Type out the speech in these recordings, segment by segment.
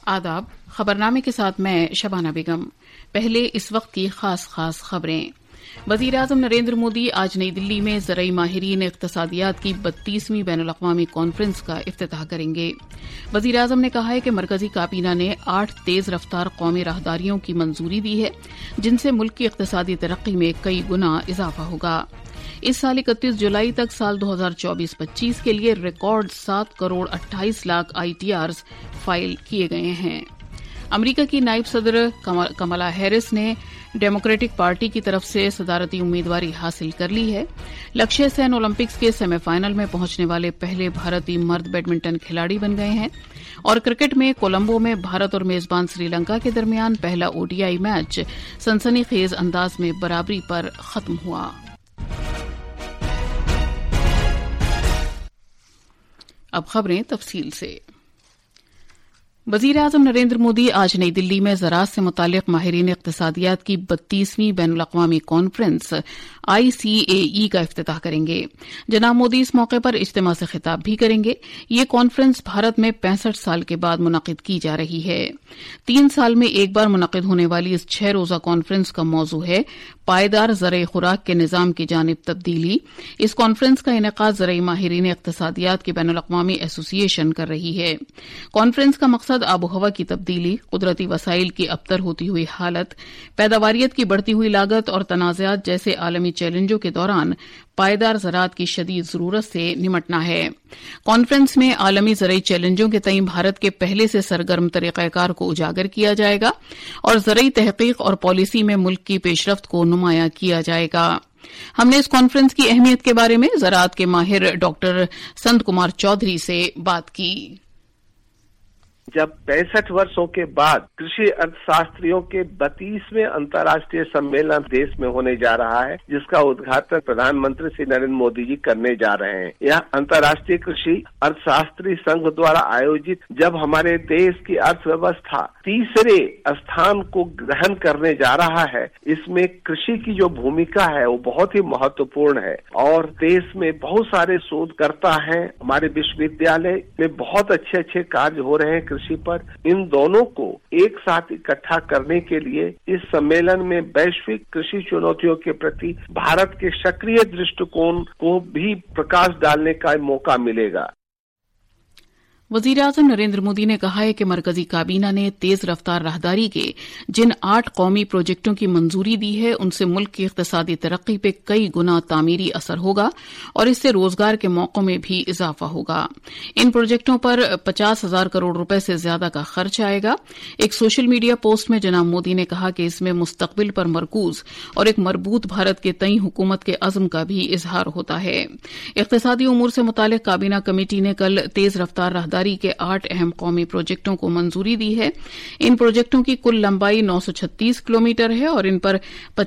आदाब। खबरनामे के साथ मैं शबाना बेगम। पहले इस वक्त की खास खबरें। वजीर-ए-आज़म नरेंद्र मोदी आज नई दिल्ली में ज़रई माहिरीन इक़्तिसादियात की 32वीं बैनुल-अक़वामी कॉन्फ्रेंस का इफ्तिताह करेंगे। वजीर-ए-आज़म ने कहा है कि मरकजी काबीना ने 8 तेज़ रफ्तार कौमी राहदारियों की मंजूरी दी है, जिनसे मुल्क की इक़्तिसादी तरक्की में कई गुना इजाफा होगा। इस साल 31 जुलाई तक साल 2024-25 के लिए record 7 crore 28 lakh ITRs file किए गए हैं। अमरीका की नायब सदर कमला हैरिस ने डेमोक्रेटिक पार्टी की तरफ से सदारती उम्मीदवारी हासिल कर ली है। लक्ष्य सेन ओलंपिक्स के सेमीफाइनल में पहुंचने वाले पहले भारतीय मर्द बैडमिंटन खिलाड़ी बन गए हैं। और क्रिकेट में कोलंबो में भारत और मेजबान श्रीलंका के दरमियान पहला ODI मैच सनसनीखेज अंदाज में बराबरी पर खत्म हुआ। अब खबरें तफसील से। वजीर-ए-आज़म नरेंद्र मोदी आज नई दिल्ली में ज़राअत से मुताल्लिक़ माहिरीन इक़्तिसादियात की 32वीं बैनुल-अक़वामी कॉन्फ्रेंस ICAE का इफ्तिताह करेंगे। जनाब मोदी इस मौके पर इज्तिमा से खिताब भी करेंगे। ये कॉन्फ्रेंस भारत में 65 साल के बाद मुनक़िद की जा रही है। 3 साल में एक बार मुनक़िद होने वाली इस 6 रोज़ा कॉन्फ्रेंस का मौजू है पायदार ज़रई खुराक के निज़ाम की जानिब तब्दीली। इस कॉन्फ्रेंस का इनेकाद ज़रई माहिरीन इक़्तिसादियात की बैनुल-अक़वामी एसोसिएशन कर रही है। कॉन्फ्रेंस का मकसद आबो हवा की तब्दीली, कुदरती वसाइल की अबतर होती हुई हालत, पैदावारियत की बढ़ती हुई लागत और तनाज़ात जैसे आलमी चैलेंजों के दौरान पायदार ज़राअत की शदीद ज़रूरत से निमटना है। कॉन्फ्रेंस में आलमी ज़रई चैलेंजों के तईं भारत के पहले से सरगर्म तरीक़ाकार को उजागर किया जाएगा और ज़रई तहक़ीक़ और पॉलिसी में मुल्क की पेशरफ्त को नुमायां किया जाएगा। हमने इस कॉन्फ्रेंस की अहमियत के बारे में ज़राअत के माहिर डॉक्टर संत कुमार चौधरी से बात की। जब 65 वर्षों के बाद कृषि अर्थशास्त्रियों के 32वें अंतर्राष्ट्रीय सम्मेलन देश में होने जा रहा है, जिसका उद्घाटन प्रधानमंत्री श्री नरेंद्र मोदी जी करने जा रहे हैं। यह अंतर्राष्ट्रीय कृषि अर्थशास्त्री संघ द्वारा आयोजित जब हमारे देश की अर्थव्यवस्था तीसरे स्थान को ग्रहण करने जा रहा है, इसमें कृषि की जो भूमिका है वो बहुत ही महत्वपूर्ण है और देश में बहुत सारे शोधकर्ता हैं। हमारे विश्वविद्यालय में बहुत अच्छे कार्य हो रहे हैं कृषि पर। इन दोनों को एक साथ इकट्ठा करने के लिए इस सम्मेलन में वैश्विक कृषि चुनौतियों के प्रति भारत के सक्रिय दृष्टिकोण को भी प्रकाश डालने का मौका मिलेगा। वजीर-ए-आज़म नरेंद्र मोदी ने कहा है कि मरकजी काबीना ने तेज रफ्तार राहदारी के जिन 8 कौमी प्रोजेक्टों की मंजूरी दी है, उनसे मुल्क की इक़्तिसादी तरक्की पे कई गुना तामीरी असर होगा और इससे रोजगार के मौकों में भी इजाफा होगा। इन प्रोजेक्टों पर 50,000 करोड़ रुपए से ज्यादा का खर्च आएगा। एक सोशल मीडिया पोस्ट में जनाब मोदी ने कहा कि इसमें मुस्तकबिल पर मरकूज और एक मरबूत भारत के तई हुकूमत के अज़्म का भी इजहार होता है। इक़्तिसादी उमूर से मुताल्लिक़ काबीना कमेटी ने कल तेज रफ्तार राहदारी के 8 अहम कौमी प्रोजेक्टों को मंजूरी दी है। इन प्रोजेक्टों की कुल लंबाई 936 किलोमीटर है और इन पर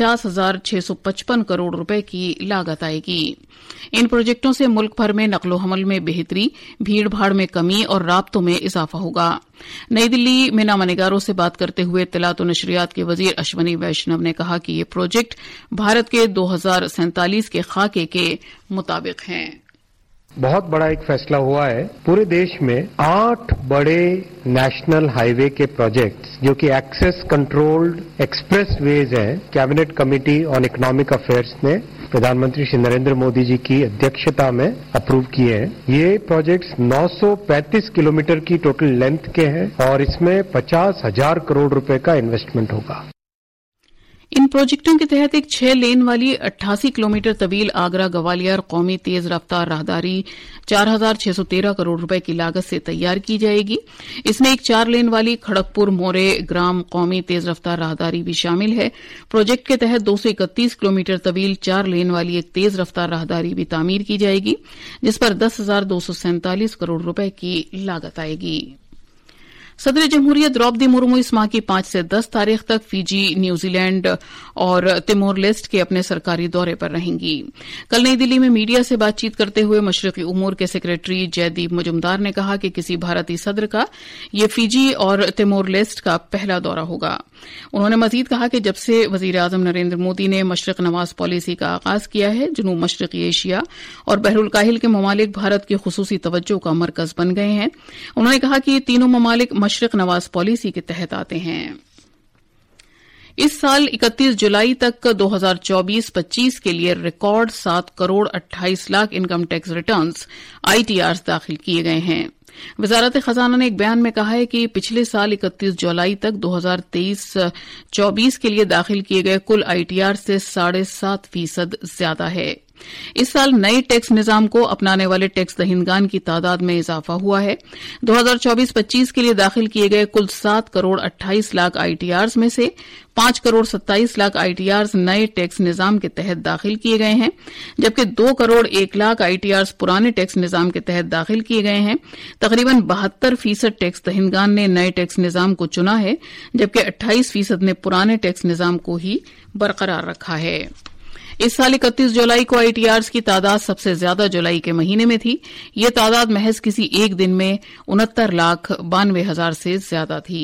50,655 करोड़ रुपए की लागत आएगी। इन प्रोजेक्टों से मुल्क भर में नकलो हमल में बेहतरी, भीड़ भाड़ में कमी और राब्तों में इजाफा होगा। नई दिल्ली में नामानिगारों से बात करते हुए इत्तलात और नशरियात के वजीर अश्वनी वैष्णव ने कहा कि ये प्रोजेक्ट भारत के 2047 के खाके के मुताबिक हैं। बहुत बड़ा एक फैसला हुआ है। पूरे देश में 8 बड़े नेशनल हाईवे के प्रोजेक्ट्स जो कि एक्सेस कंट्रोल्ड एक्सप्रेस वेज हैं, cabinet committee on economic affairs ने प्रधानमंत्री श्री नरेंद्र मोदी जी की अध्यक्षता में अप्रूव किए हैं। ये प्रोजेक्ट्स 935 किलोमीटर की टोटल लेंथ के हैं और इसमें 50,000 करोड़ रुपए का इन्वेस्टमेंट होगा। इन प्रोजेक्टों के तहत एक 6 लेन वाली 88 किलोमीटर तवील आगरा ग्वालियर कौमी तेज रफ्तार राहदारी 4,613 करोड़ रुपए की लागत से तैयार की जाएगी। इसमें एक 4 लेन वाली खड़गपुर मोरे ग्राम कौमी तेज रफ्तार राहदारी भी शामिल है। प्रोजेक्ट के तहत 231 किलोमीटर तवील 4 लेन वाली एक तेज रफ्तार राहदारी भी तामीर की जाएगी, जिस पर 10,247 करोड़ रुपए की लागत आएगी। सदर जमहूरियत द्रौपदी मुर्मू इस माह की 5 से 10 तारीख तक फिजी, न्यूजीलैंड और तिमोर लेस्ट के अपने सरकारी दौरे पर रहेंगी। कल नई दिल्ली में मीडिया से बातचीत करते हुए मशरकी उमूर के सेक्रेटरी जयदीप मुजुमदार ने कहा कि किसी भारतीय सदर का ये फिजी और तिमोर लेस्ट का पहला दौरा होगा। उन्होंने मजीद कहा कि जब से वजीर-ए-आज़म नरेंद्र मोदी ने मशरक नवाज पॉलिसी का आगाज किया है, जनूब मशरकी एशिया और बहरुल काहिल के ममालिक भारत की खुसूसी तवज्जो का मरकज बन गए हैं। उन्होंने कहा कि ये तीनों ममालिक मशरिक नवाज पॉलिसी के तहत आते हैं। इस साल 31 जुलाई तक 2024-25 के लिए record 7 crore 28 lakh income tax returns ITRs दाखिल किए गए हैं। वजारत खजाना ने एक बयान में कहा है कि पिछले साल 31 जुलाई तक 2023-24 के लिए दाखिल किए गए कुल ITR से 7.5% ज्यादा है। इस साल नए टैक्स निजाम को अपनाने वाले टैक्स दहिंदगान की तादाद में इजाफा हुआ है। 2024-25 के लिए दाखिल किए गए कुल 7 करोड़ 28 लाख ITRs में से 5 करोड़ 27 लाख ITRs नए टैक्स निजाम के तहत दाखिल किए गए हैं, जबकि 2 करोड़ 1 लाख ITRs पुराने टैक्स निजाम के तहत दाखिल किए गए हैं। तकरीबन 72% टैक्स दहिंदगान ने नए टैक्स निजाम को चुना है, जबकि 28% ने पुराने टैक्स निजाम को ही बरकरार रखा है। इस साल 31 जुलाई को ITRs की तादाद सबसे ज्यादा जुलाई के महीने में थी। ये तादाद महज किसी एक दिन में 69,92,000 से ज्यादा थी।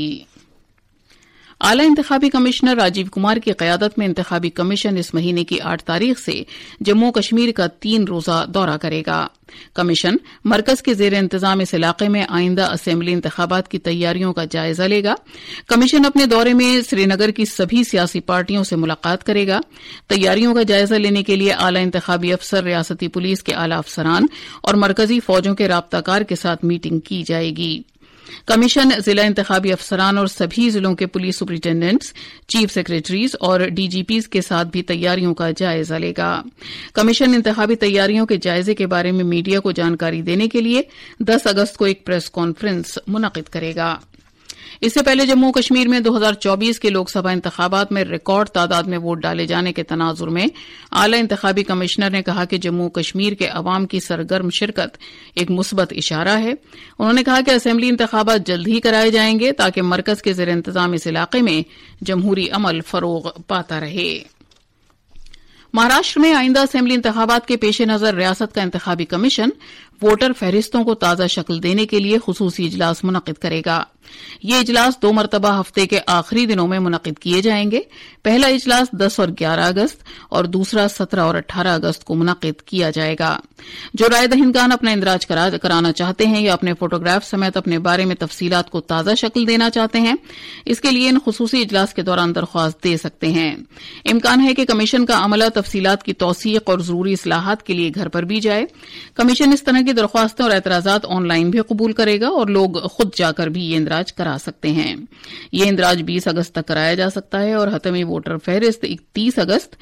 आला इंतखाबी कमिश्नर राजीव कुमार की कयादत में इंतखाबी कमीशन इस महीने की 8 तारीख से जम्मू कश्मीर का 3 रोजा दौरा करेगा। कमीशन मरकज के जेर इंतजाम इस इलाके में आइंदा असेंबली इंतखाबात की तैयारियों का जायजा लेगा। कमीशन अपने दौरे में श्रीनगर की सभी सियासी पार्टियों से मुलाकात करेगा। तैयारियों का जायजा लेने के लिए आला इंतखाबी अफसर, रियासती पुलिस के आला अफसरान और मरकजी फौजों के राब्ताकार के साथ मीटिंग की जाएगी। कमीशन जिला इंतखाबी अफसरान और सभी जिलों के पुलिस सुपरिटेंडेंट्स, चीफ सेक्रेटरीज और DGPs के साथ भी तैयारियों का जायजा लेगा। कमीशन इंतखाबी तैयारियों के जायजे के बारे में मीडिया को जानकारी देने के लिए 10 अगस्त को एक प्रेस कॉन्फ्रेंस मुनक्किद करेगा। इससे पहले जम्मू कश्मीर में 2024 के लोकसभा इंतखाबात में रिकॉर्ड तादाद में वोट डाले जाने के तनाजुर में आला इंतखाबी कमिश्नर ने कहा कि जम्मू कश्मीर के अवाम की सरगर्म शिरकत एक मुस्बत इशारा है। उन्होंने कहा कि असेंबली इंतखाबात जल्द ही कराए जाएंगे ताकि मरकज के जेर इंतजाम इस इलाके में जमहूरी अमल फरोग पाता रहे। महाराष्ट्र में आइंदा असेंबली इंतखाबात के पेश नजर रियासत का इंतखाबी कमीशन वोटर फहरिस्तों को ताजा शक्ल देने के लिए खुसूसी इजलास मुनक्किद करेगा। ये इजलास 2 मरतबा हफ्ते के आखिरी दिनों में मुनक्किद किए जाएंगे। पहला इजलास 10 और 11 अगस्त और दूसरा 17 और 18 अगस्त को मुनक्किद किया जाएगा। जो राय दहिंदगान अपना इंदराज कराना चाहते हैं या अपने फोटोग्राफ समेत अपने बारे में तफसीलात को ताजा शक्ल देना चाहते हैं, इसके लिए इन खुसूसी इजलास के दौरान दरख्वास्त दे सकते हैं। इम्कान है कि कमीशन का अमला तफसीलात की तौसीक और जरूरी इस्लाहात के लिए घर पर भी जाए। कमीशन इस तरह की दरख्वास्तें और एतराजात ऑनलाइन भी कबूल करेगा और लोग खुद जाकर भी ये इंदराज करा सकते हैं। ये इंदराज 20 अगस्त तक कराया जा सकता है और हतमी वोटर फहरिस्त 30 अगस्त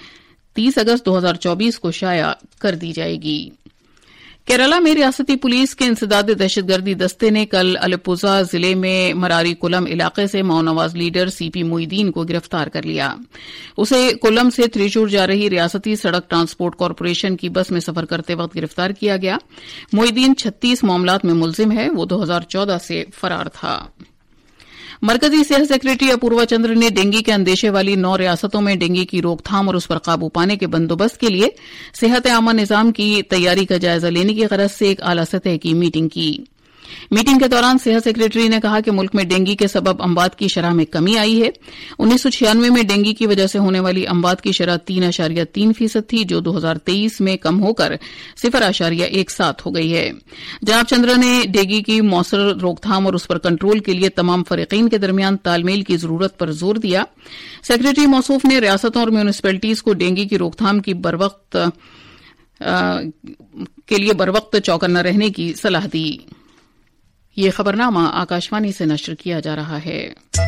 2024 को शाया कर दी जाएगी। केरला में रियासती पुलिस के इंसदाद दहशतगर्दी दस्ते ने कल अलीपुजा जिले में मरारी कुलम इलाके से माओनवाज लीडर CP मोइदीन को गिरफ्तार कर लिया। उसे कुलम से त्रिशूर जा रही रियासती सड़क ट्रांसपोर्ट कॉरपोरेशन की बस में सफर करते वक्त गिरफ्तार किया गया। मोइदीन 36 मामलात में मुलजिम है। वो 2014 से फरार था। मरकजी सेहत सेक्रेटरी अपूर्वा चंद्र ने डेंगू के अंदेशे वाली 9 रियासतों में डेंगू की रोकथाम और उस पर काबू पाने के बंदोबस्त के लिए सेहत आमा निजाम की तैयारी का जायजा लेने की गरज से एक आला सतह की मीटिंग की। मीटिंग के दौरान सेहत सेक्रेटरी ने कहा कि मुल्क में डेंगू के सबब अमवात की शरह में कमी आई है। 1996 में डेंगू की वजह से होने वाली अमवात की शरह 3.3% थी, जो 2023 में कम होकर 0.17 हो गई है। जनाब चंद्र ने डेंगू की मौसर रोकथाम और उस पर कंट्रोल के लिए तमाम फरीकीन के दरमियान तालमेल की जरूरत पर जोर दिया। सेक्रेटरी मौसूफ ने रियासतों और म्यूनिसिपैलिटीज को डेंगू की रोकथाम की बरवक्त चौकन्ना रहने की सलाह दी। ये खबरनामा आकाशवाणी से नश्र किया जा रहा है।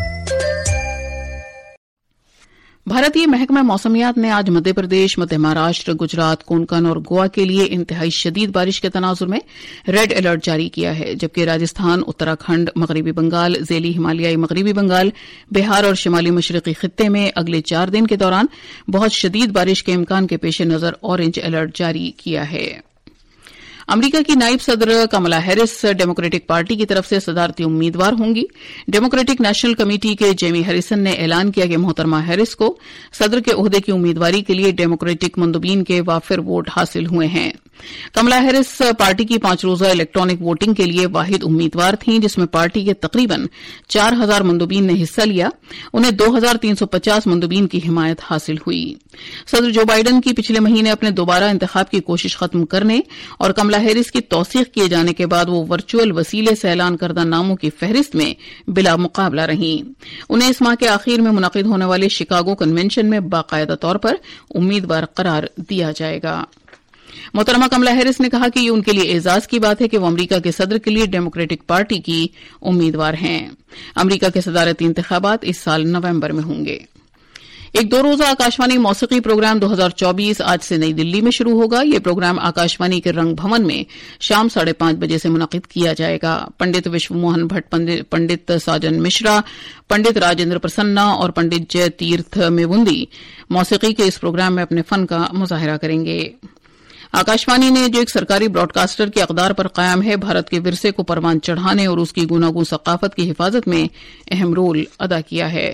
भारतीय महकमा मौसमियात ने आज मध्य प्रदेश, मध्य महाराष्ट्र, गुजरात, कोंकण और गोवा के लिए इंतहाई शदीद बारिश के तनाजुर में रेड अलर्ट जारी किया है, जबकि राजस्थान, उत्तराखंड, मगरबी बंगाल, ज़ैली हिमालयाई मगरबी बंगाल, बिहार और शिमाली मशरकी खित्ते में अगले 4 दिन के दौरान बहुत शदीद बारिश के इम्कान के पेश नजर ऑरेंज अलर्ट जारी किया है। अमरीका की नायब सदर कमला हैरिस डेमोक्रेटिक पार्टी की तरफ से सदारती उम्मीदवार होंगी। डेमोक्रेटिक नेशनल कमेटी के जेमी हैरिसन ने ऐलान किया कि मोहतरमा हैरिस को सदर के ओहदे की उम्मीदवारी के लिए डेमोक्रेटिक मंदुबीन के वाफिर वोट हासिल हुए हैं। کملا ہیرس پارٹی کی 5 روزہ الیکٹرانک ووٹنگ کے لیے واحد امیدوار تھیں، جس میں پارٹی کے تقریباً 4000 مندوبین نے حصہ لیا. انہیں 2350 مندوبین کی حمایت حاصل ہوئی. صدر جو بائیڈن کی پچھلے مہینے اپنے دوبارہ انتخاب کی کوشش ختم کرنے اور کملا ہیرس کی توثیق کیے جانے کے بعد وہ ورچوئل وسیلے سے اعلان کردہ ناموں کی فہرست میں بلا مقابلہ رہیں. انہیں اس ماہ کے آخر میں منعقد ہونے والے شکاگو کنونشن میں باقاعدہ طور پر امیدوار قرار دیا جائے گا. محترمہ کملا ہیرس نے کہا کہ یہ ان کے لیے اعزاز کی بات ہے کہ وہ امریکہ کے صدر کے لیے ڈیموکریٹک پارٹی کی امیدوار ہیں. امریکہ کے صدارتی انتخابات اس سال نومبر میں ہوں گے. ایک 2 روزہ آکاشوانی موسیقی پروگرام 2024 آج سے نئی دلی میں شروع ہوگا. یہ پروگرام آکاشوانی کے رنگ بھون میں شام 5:30 بجے سے منعقد کیا جائے گا. پنڈت وشو موہن بھٹ، پنڈت ساجن مشرا، پنڈت راجندر پرسنا اور پنڈت جے تیرتھ میوندی موسیقی کے اس پروگرام میں اپنے فن کا مظاہرہ کریں گے. آکاشوانی نے جو ایک سرکاری براڈ کاسٹر کے اقدار پر قائم ہے، بھارت کے ورثے کو پروان چڑھانے اور اس کی گوناگون ثقافت کی حفاظت میں اہم رول ادا کیا ہے.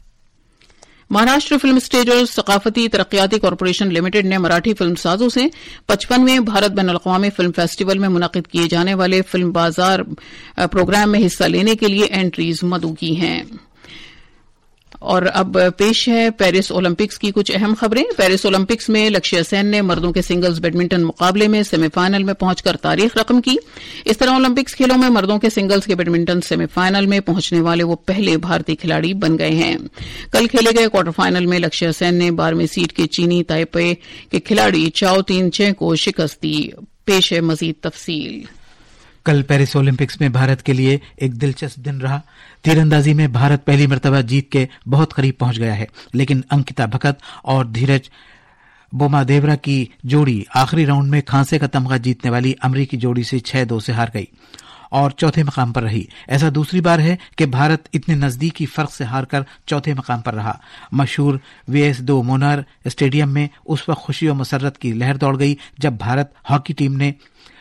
مہاراشٹر فلم اسٹیج اور ثقافتی ترقیاتی کارپوریشن لمیٹڈ نے مراٹھی فلم سازوں سے 55ویں بھارت بین الاقوامی فلم فیسٹیول میں منعقد کیے جانے والے فلم بازار پروگرام میں حصہ لینے کے لیے انٹریز مدعو کی ہیں. اور اب پیش ہے پیرس اولمپکس کی کچھ اہم خبریں. پیرس اولمپکس میں لکشیہ سین نے مردوں کے سنگلز بیڈمنٹن مقابلے میں سیمی فائنل میں پہنچ کر تاریخ رقم کی. اس طرح اولمپکس کھیلوں میں مردوں کے سنگلز کے بیڈمنٹن سیمی فائنل میں پہنچنے والے وہ پہلے بھارتی کھلاڑی بن گئے ہیں. کل کھیلے گئے کوارٹر فائنل میں لکشیہ سین نے 12ویں سیڈ کے چینی تائپے کے کھلاڑی چاؤ تین چے کو شکست دی. پیش ہے مزید تفصیل. کل پیرس اولمپکس میں بھارت کے لیے ایک دلچسپ دن رہا. تیر اندازی میں بھارت پہلی مرتبہ جیت کے بہت قریب پہنچ گیا ہے، لیکن انکتا بھگت اور دھیرج بوما دیورا کی جوڑی آخری راؤنڈ میں کھانسے کا تمغہ جیتنے والی امریکی جوڑی سے 6-2 سے ہار گئی اور چوتھے مقام پر رہی. ایسا دوسری بار ہے کہ بھارت اتنے نزدیکی فرق سے ہار کر چوتھے مقام پر رہا. مشہور VS2 مونر اسٹیڈیم میں اس وقت خوشی و مسرت کی لہر دوڑ گئی جب بھارت ہاکی ٹیم نے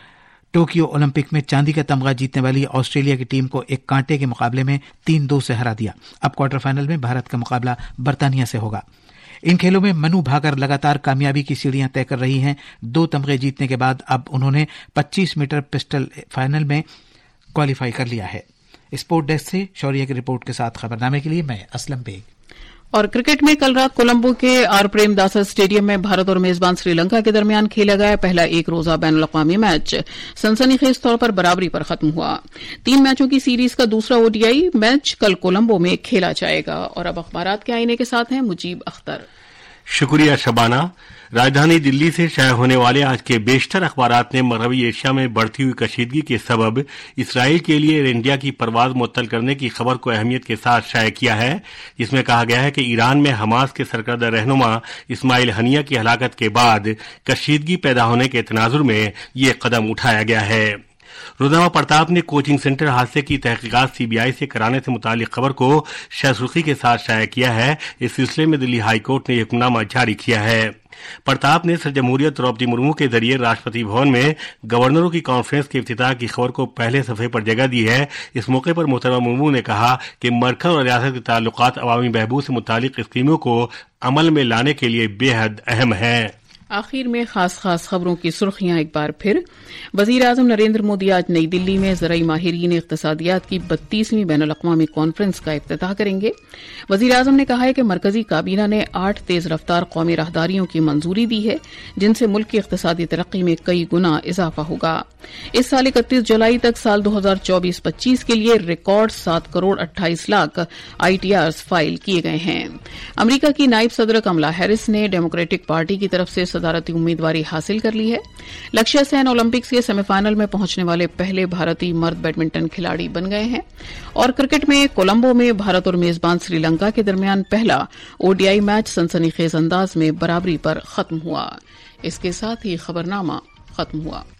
ٹوکیو اولمپک میں چاندی کا تمغہ جیتنے والی آسٹریلیا کی ٹیم کو ایک کانٹے کے مقابلے میں 3-2 سے ہرا دیا. اب کوارٹر فائنل میں بھارت کا مقابلہ برطانیہ سے ہوگا. ان کھیلوں میں منو بھاکر لگاتار کامیابی کی سیڑھیاں طے کر رہی ہیں. 2 تمغے جیتنے کے بعد اب انہوں نے 25 میٹر پسٹل فائنل میں کوالیفائی کر لیا ہے. اسپورٹ ڈیسک سے شوریہ کی رپورٹ کے ساتھ خبرنامے کے لیے میں اسلم بیگ. اور کرکٹ میں کل رات کولمبو کے آر پریم داسا اسٹیڈیم میں بھارت اور میزبان سری لنکا کے درمیان کھیلا گیا پہلا 1 روزہ بین الاقوامی میچ سنسنی خیز طور پر برابری پر ختم ہوا. 3 میچوں کی سیریز کا دوسرا ODI میچ کل کولمبو میں کھیلا جائے گا. اور اب اخبارات کے آئینے کے ساتھ ہیں مجیب اختر. شکریہ شبانہ. راجدھانی دلی سے شائع ہونے والے آج کے بیشتر اخبارات نے مغربی ایشیا میں بڑھتی ہوئی کشیدگی کے سبب اسرائیل کے لیے ایئر انڈیا کی پرواز معطل کرنے کی خبر کو اہمیت کے ساتھ شائع کیا ہے، جس میں کہا گیا ہے کہ ایران میں حماس کے سرکردہ رہنما اسماعیل ہنیہ کی ہلاکت کے بعد کشیدگی پیدا ہونے کے تناظر میں یہ قدم اٹھایا گیا ہے. روزنامہ پرتاپ نے کوچنگ سینٹر حادثے کی تحقیقات CBI سے کرانے سے متعلق خبر کو شہسرخی کے ساتھ شائع کیا ہے. اس سلسلے میں دلی ہائی کورٹ نے حکم نامہ جاری کیا ہے. پرتاپ نے صدر جمہوریہ دروپدی مرمو کے ذریعے راشٹرپتی بھون میں گورنروں کی کانفرنس کے افتتاح کی خبر کو پہلے صفحے پر جگہ دی ہے. اس موقع پر محترمہ مرمو نے کہا کہ مرکز اور ریاست کے تعلقات عوامی بہبود سے متعلق اسکیموں کو عمل میں لانے کے لیے بے حد اہم ہیں. آخر میں خاص خبروں کی سرخیاں ایک بار پھر. وزیر اعظم نریندر مودی آج نئی دلی میں زرعی ماہرین اقتصادیات کی 32ویں بین الاقوامی کانفرنس کا افتتاح کریں گے. وزیر اعظم نے کہا ہے کہ مرکزی کابینہ نے 8 تیز رفتار قومی راہداریوں کی منظوری دی ہے جن سے ملک کی اقتصادی ترقی میں کئی گنا اضافہ ہوگا. اس سال 31 جولائی تک سال 2024-25 کے لیے record 7 crore 28 lakh ITRs file کیے گئے ہیں. امریکہ کی نائب صدر کملا ہیرس نے ڈیموکریٹک پارٹی کی طرف سے صدارتی امیدواری حاصل کر لی ہے. لکشیہ سین اولمپکس کے سیمی فائنل میں پہنچنے والے پہلے بھارتی مرد بیڈمنٹن کھلاڑی بن گئے ہیں. اور کرکٹ میں کولمبو میں بھارت اور میزبان سری لنکا کے درمیان پہلا ODI میچ سنسنی خیز انداز میں برابری پر ختم ہوا. اس کے ساتھ ہی خبرنامہ ختم ہوا.